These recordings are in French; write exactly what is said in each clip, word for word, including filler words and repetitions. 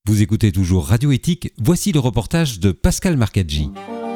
Vous écoutez toujours Radio Éthique, voici le reportage de Pascal Marcaggi.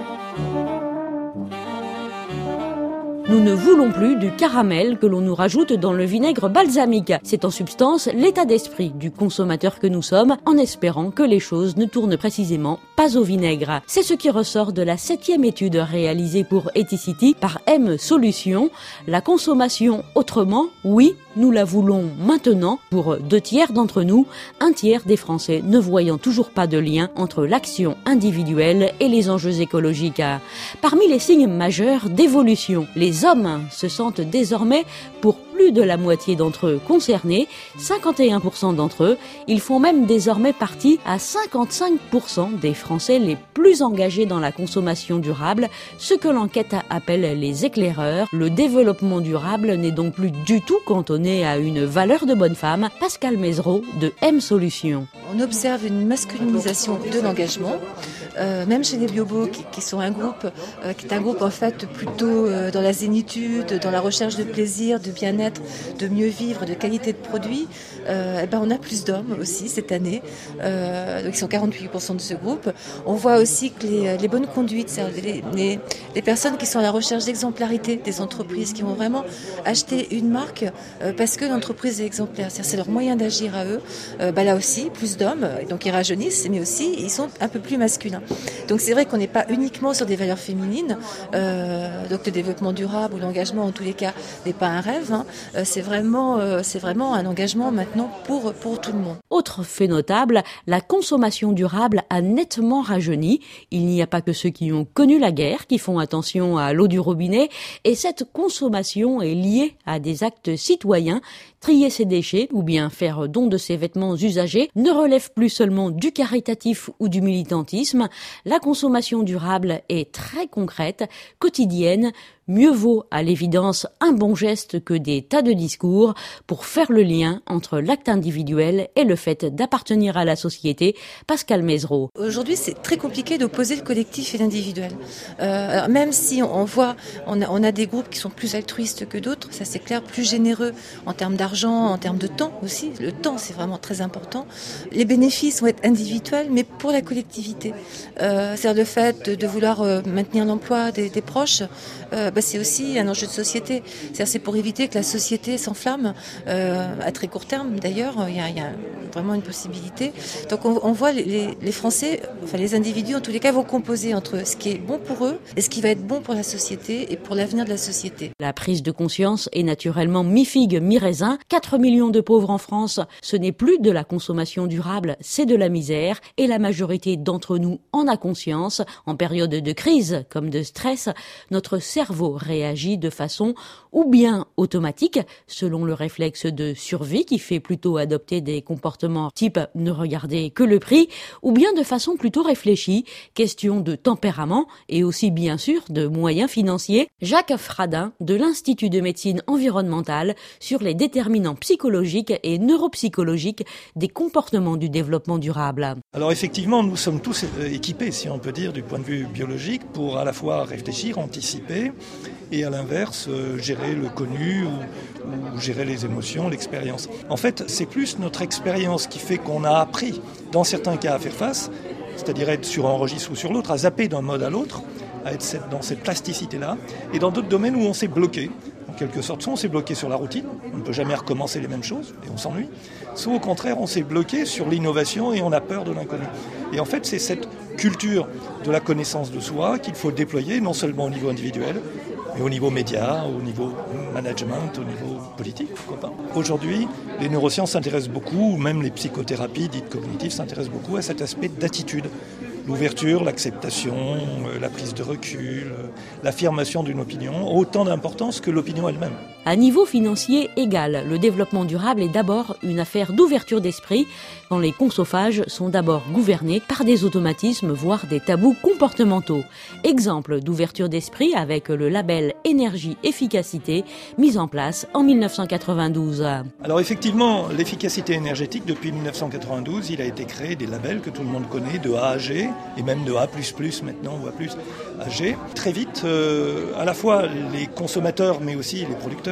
Nous ne voulons plus du caramel que l'on nous rajoute dans le vinaigre balsamique. C'est en substance l'état d'esprit du consommateur que nous sommes, en espérant que les choses ne tournent précisément pas au vinaigre. C'est ce qui ressort de la septième étude réalisée pour Ethicity par M Solutions. La consommation autrement, oui, nous la voulons maintenant pour deux tiers d'entre nous, un tiers des Français ne voyant toujours pas de lien entre l'action individuelle et les enjeux écologiques. Parmi les signes majeurs d'évolution, les hommes se sentent désormais pour plus de la moitié d'entre eux concernés, cinquante et un pour cent d'entre eux, ils font même désormais partie à cinquante-cinq pour cent des Français les plus engagés dans la consommation durable, ce que l'enquête appelle les éclaireurs. Le développement durable n'est donc plus du tout cantonné à une valeur de bonne femme. Pascal Mezereau de M Solutions. On observe une masculinisation de l'engagement, euh, même chez les biobos qui, qui sont un groupe, euh, qui est un groupe en fait plutôt euh, dans la zénitude, dans la recherche de plaisir, de bien-être, de mieux vivre, de qualité de produit. Euh, et ben on a plus d'hommes aussi cette année, euh, donc ils sont quarante-huit pour cent de ce groupe. On voit aussi que les, les bonnes conduites, c'est-à-dire les, les, les personnes qui sont à la recherche d'exemplarité des entreprises, qui vont vraiment acheter une marque euh, parce que l'entreprise est exemplaire, c'est-à-dire c'est leur moyen d'agir à eux. Euh, ben là aussi, plus d'hommes, donc ils rajeunissent, mais aussi ils sont un peu plus masculins. Donc c'est vrai qu'on n'est pas uniquement sur des valeurs féminines, euh, donc le développement durable ou l'engagement en tous les cas n'est pas un rêve, hein. euh, c'est vraiment, euh, c'est vraiment un engagement maintenant pour, pour tout le monde. Autre fait notable, la consommation durable a nettement rajeuni. Il n'y a pas que ceux qui ont connu la guerre qui font attention à l'eau du robinet, et cette consommation est liée à des actes citoyens. Trier ses déchets ou bien faire don de ses vêtements usagés ne relève plus seulement du caritatif ou du militantisme. La consommation durable est très concrète, quotidienne. Mieux vaut à l'évidence un bon geste que des tas de discours pour faire le lien entre l'acte individuel et le fait d'appartenir à la société. Pascal Mezereau. Aujourd'hui, c'est très compliqué d'opposer le collectif et l'individuel. Euh, alors même si on, on voit, on a, on a des groupes qui sont plus altruistes que d'autres, ça c'est clair, plus généreux en termes d'argent, en termes de temps aussi. Le temps, c'est vraiment très important. Les bénéfices vont être individuels, mais pour la collectivité. Euh, c'est-à-dire le fait de, de vouloir euh, maintenir l'emploi des, des proches, euh, bah, c'est aussi un enjeu de société. C'est-à-dire c'est pour éviter que la société s'enflamme euh, à très court terme. D'ailleurs, il y a, il y a vraiment une possibilité. Donc on, on voit les, les Français, enfin les individus en tous les cas, vont composer entre ce qui est bon pour eux et ce qui va être bon pour la société et pour l'avenir de la société. La prise de conscience est naturellement mi-figue, mi-raisin. quatre millions de pauvres en France, ce n'est plus de la consommation durable, c'est de la misère. Et la majorité d'entre nous en a conscience. En période de crise comme de stress, notre cerveau réagit de façon ou bien automatique, selon le réflexe de survie qui fait plutôt adopter des comportements type ne regarder que le prix, ou bien de façon plutôt réfléchie, question de tempérament et aussi bien sûr de moyens financiers. Jacques Fradin de l'Institut de médecine environnementale sur les déterminants psychologiques et neuropsychologiques des comportements du développement durable. Alors effectivement, nous sommes tous équipés, si on peut dire, du point de vue biologique, pour à la fois réfléchir, anticiper, et à l'inverse, euh, gérer le connu ou, ou gérer les émotions, l'expérience. En fait, c'est plus notre expérience qui fait qu'on a appris, dans certains cas, à faire face, c'est-à-dire être sur un registre ou sur l'autre, à zapper d'un mode à l'autre, à être cette, dans cette plasticité-là, et dans d'autres domaines où on s'est bloqué. En quelque sorte, soit on s'est bloqué sur la routine, on ne peut jamais recommencer les mêmes choses, et on s'ennuie, soit au contraire, on s'est bloqué sur l'innovation et on a peur de l'inconnu. Et en fait, c'est cette culture de la connaissance de soi qu'il faut déployer, non seulement au niveau individuel, mais au niveau média, au niveau management, au niveau politique, pourquoi pas. Aujourd'hui, les neurosciences s'intéressent beaucoup, ou même les psychothérapies dites cognitives s'intéressent beaucoup à cet aspect d'attitude. L'ouverture, l'acceptation, euh, la prise de recul, euh, l'affirmation d'une opinion ont autant d'importance que l'opinion elle-même. À niveau financier égal, le développement durable est d'abord une affaire d'ouverture d'esprit, quand les consophages sont d'abord gouvernés par des automatismes, voire des tabous comportementaux. Exemple d'ouverture d'esprit avec le label Énergie Efficacité, mis en place en dix-neuf cent quatre-vingt-douze. Alors effectivement, l'efficacité énergétique, depuis dix-neuf cent quatre-vingt-douze, il a été créé des labels que tout le monde connaît, de A à G, et même de A plus plus maintenant, ou A plus à G. Très vite, euh, à la fois les consommateurs, mais aussi les producteurs,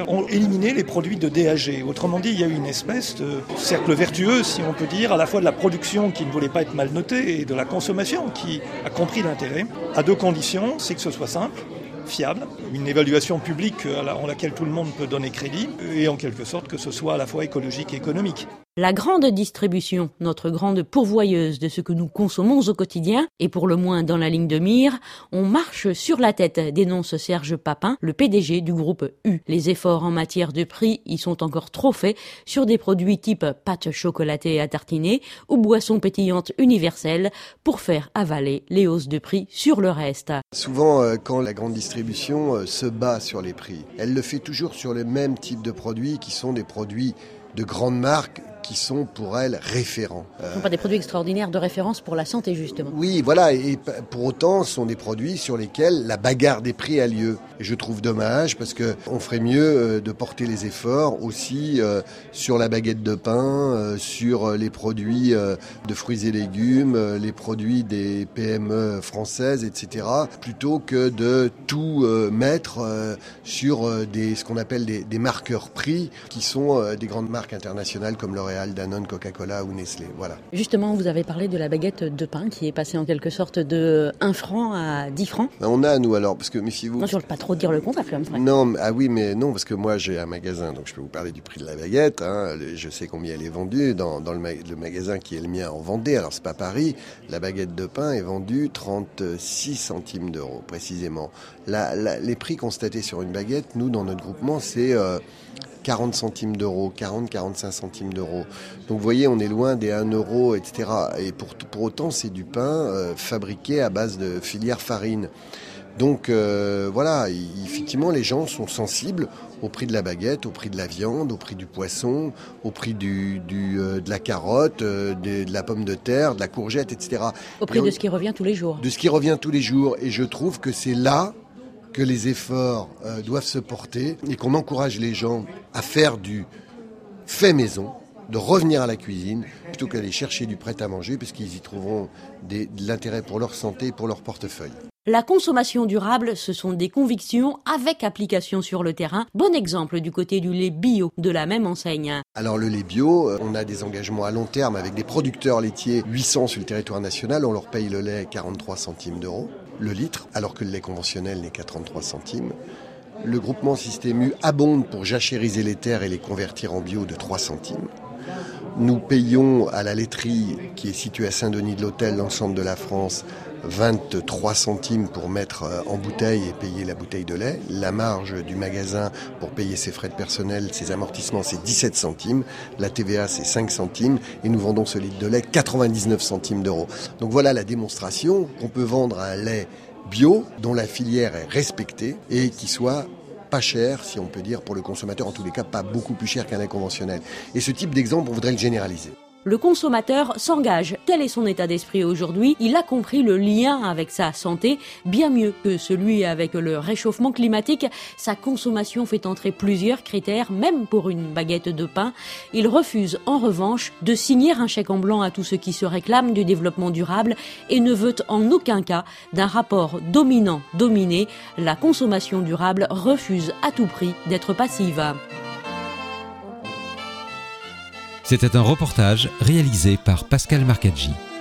ont éliminé les produits de D A G. Autrement dit, il y a eu une espèce de cercle vertueux, si on peut dire, à la fois de la production qui ne voulait pas être mal notée et de la consommation qui a compris l'intérêt, à deux conditions, c'est que ce soit simple, fiable, une évaluation publique en laquelle tout le monde peut donner crédit, et en quelque sorte que ce soit à la fois écologique et économique. La grande distribution, notre grande pourvoyeuse de ce que nous consommons au quotidien, et pour le moins dans la ligne de mire, on marche sur la tête, dénonce Serge Papin, le P D G du groupe U. Les efforts en matière de prix y sont encore trop faits sur des produits type pâte chocolatée à tartiner ou boissons pétillantes universelles pour faire avaler les hausses de prix sur le reste. Souvent, euh, quand la grande distribution euh, se bat sur les prix, elle le fait toujours sur le même type de produits qui sont des produits de grandes marques qui sont pour elles référents. Ce ne sont pas des produits extraordinaires de référence pour la santé, justement. Oui, voilà, et pour autant, ce sont des produits sur lesquels la bagarre des prix a lieu. Et je trouve dommage parce qu'on ferait mieux de porter les efforts aussi sur la baguette de pain, sur les produits de fruits et légumes, les produits des P M E françaises, et cetera, plutôt que de tout mettre sur des, ce qu'on appelle des, des marqueurs prix, qui sont des grandes marques internationales comme L'Oréal, Danone, Coca-Cola ou Nestlé. Voilà. Justement, vous avez parlé de la baguette de pain qui est passée en quelque sorte de un franc à dix francs. On a, nous, alors, parce que méfiez-vous. Non, je ne veux pas trop dire le compte, comme ça. Non, ah oui, mais non, parce que moi, j'ai un magasin, donc je peux vous parler du prix de la baguette. Hein. Je sais combien elle est vendue. Dans, dans le, ma- le magasin qui est le mien en Vendée, alors c'est pas Paris, la baguette de pain est vendue trente-six centimes d'euros, précisément. La, la, les prix constatés sur une baguette, nous, dans notre groupement, c'est Euh, quarante centimes d'euros, quarante à quarante-cinq centimes d'euros. Donc vous voyez, on est loin des un euro, et cetera. Et pour, pour autant, c'est du pain euh, fabriqué à base de filière farine. Donc euh, voilà, y, effectivement, les gens sont sensibles au prix de la baguette, au prix de la viande, au prix du poisson, au prix du, du, euh, de la carotte, euh, de, de la pomme de terre, de la courgette, et cetera. Au prix on, de ce qui revient tous les jours. De ce qui revient tous les jours. Et je trouve que c'est là que les efforts euh, doivent se porter et qu'on encourage les gens à faire du fait maison, de revenir à la cuisine, plutôt qu'aller chercher du prêt-à-manger, parce qu'ils y trouveront des, de l'intérêt pour leur santé et pour leur portefeuille. La consommation durable, ce sont des convictions avec application sur le terrain. Bon exemple du côté du lait bio de la même enseigne. Alors le lait bio, on a des engagements à long terme avec des producteurs laitiers, huit cents sur le territoire national. On leur paye le lait quarante-trois centimes d'euros le litre, alors que le lait conventionnel n'est qu'à trente-trois centimes. Le groupement Système U abonde pour jachériser les terres et les convertir en bio de trois centimes. Nous payons à la laiterie, qui est située à Saint-Denis-de-l'Hôtel, l'ensemble de la France, vingt-trois centimes pour mettre en bouteille et payer la bouteille de lait. La marge du magasin pour payer ses frais de personnel, ses amortissements, c'est dix-sept centimes. La T V A, c'est cinq centimes. Et nous vendons ce litre de lait quatre-vingt-dix-neuf centimes d'euros. Donc voilà la démonstration qu'on peut vendre un lait bio, dont la filière est respectée et qui soit pas cher, si on peut dire, pour le consommateur, en tous les cas pas beaucoup plus cher qu'un lait conventionnel. Et ce type d'exemple, on voudrait le généraliser. Le consommateur s'engage. Tel est son état d'esprit aujourd'hui. Il a compris le lien avec sa santé, bien mieux que celui avec le réchauffement climatique. Sa consommation fait entrer plusieurs critères, même pour une baguette de pain. Il refuse, en revanche, de signer un chèque en blanc à tous ceux qui se réclament du développement durable et ne veut en aucun cas d'un rapport dominant-dominé. La consommation durable refuse à tout prix d'être passive. C'était un reportage réalisé par Pascal Marcaggi.